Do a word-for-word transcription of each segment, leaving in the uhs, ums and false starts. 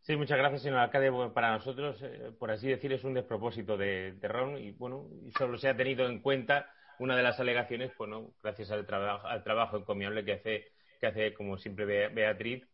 Sí, muchas gracias, señor alcalde. Bueno, para nosotros, eh, por así decir, es un despropósito de, de Ron y, bueno, y solo se ha tenido en cuenta una de las alegaciones, pues, ¿no? Gracias al, trabajo al trabajo encomiable que hace, que hace como siempre, Be- Beatriz.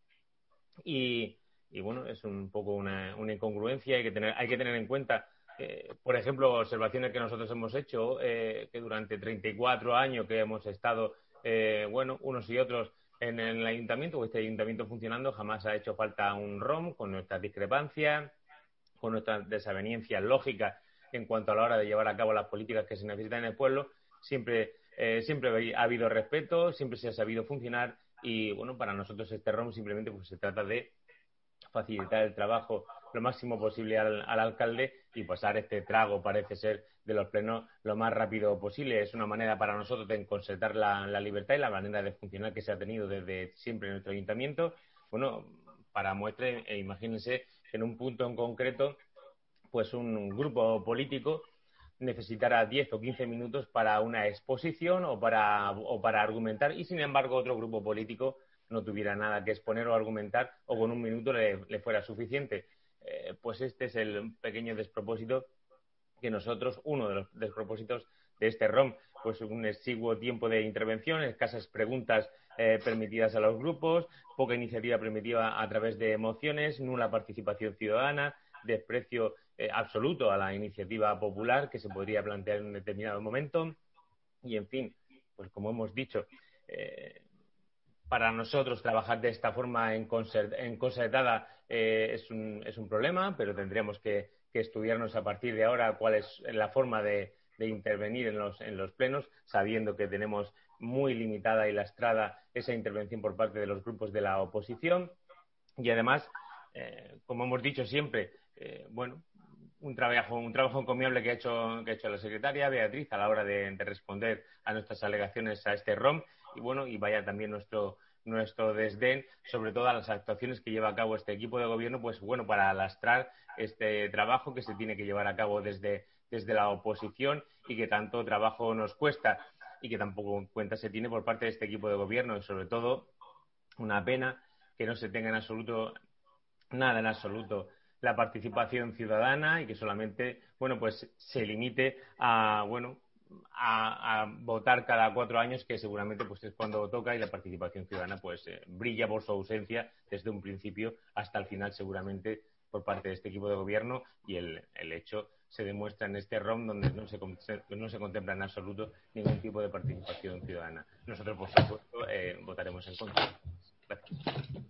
Y, y, bueno, es un poco una, una incongruencia. Hay que tener, hay que tener en cuenta, eh, por ejemplo, observaciones que nosotros hemos hecho, eh, que durante treinta y cuatro años que hemos estado, eh, bueno, unos y otros en el ayuntamiento, o este ayuntamiento funcionando, jamás ha hecho falta un ROM con nuestras discrepancias, con nuestras desavenencias lógicas en cuanto a la hora de llevar a cabo las políticas que se necesitan en el pueblo. Siempre, eh, siempre ha habido respeto, siempre se ha sabido funcionar y, bueno, para nosotros este ROM simplemente pues se trata de facilitar el trabajo lo máximo posible al, al alcalde y pasar este trago, parece ser, de los plenos lo más rápido posible. Es una manera para nosotros de concertar la, la libertad y la manera de funcionar que se ha tenido desde siempre en nuestro ayuntamiento. Bueno, para muestra, eh, imagínense que en un punto en concreto, pues un grupo político necesitará diez o quince minutos para una exposición o para, o para argumentar y, sin embargo, otro grupo político no tuviera nada que exponer o argumentar o con un minuto le, le fuera suficiente. Eh, pues este es el pequeño despropósito que nosotros, uno de los despropósitos de este ROM, pues un exiguo tiempo de intervención, escasas preguntas eh, permitidas a los grupos, poca iniciativa permitida a través de mociones, nula participación ciudadana, desprecio eh, absoluto a la iniciativa popular que se podría plantear en un determinado momento y, en fin, pues como hemos dicho, eh, para nosotros trabajar de esta forma en, concert, en concertada eh, es, un, es un problema, pero tendremos que, que estudiarnos a partir de ahora cuál es la forma de, de intervenir en los, en los plenos, sabiendo que tenemos muy limitada y lastrada esa intervención por parte de los grupos de la oposición. Y además, eh, como hemos dicho siempre, eh, bueno, un trabajo, un trabajo encomiable que ha hecho, que ha hecho la secretaria Beatriz a la hora de, de responder a nuestras alegaciones a este ROM y, bueno, y vaya también nuestro nuestro desdén sobre todas las actuaciones que lleva a cabo este equipo de gobierno, pues bueno, para lastrar este trabajo que se tiene que llevar a cabo desde, desde la oposición y que tanto trabajo nos cuesta y que tampoco en cuenta se tiene por parte de este equipo de gobierno y, sobre todo, una pena que no se tenga en absoluto nada en absoluto la participación ciudadana y que solamente, bueno, pues se limite a, bueno, a, a votar cada cuatro años, que seguramente pues es cuando toca, y la participación ciudadana pues eh, brilla por su ausencia desde un principio hasta el final, seguramente, por parte de este equipo de gobierno, y el, el hecho se demuestra en este ROM donde no se, no se contempla en absoluto ningún tipo de participación ciudadana. Nosotros, por supuesto, eh, votaremos en contra. Gracias.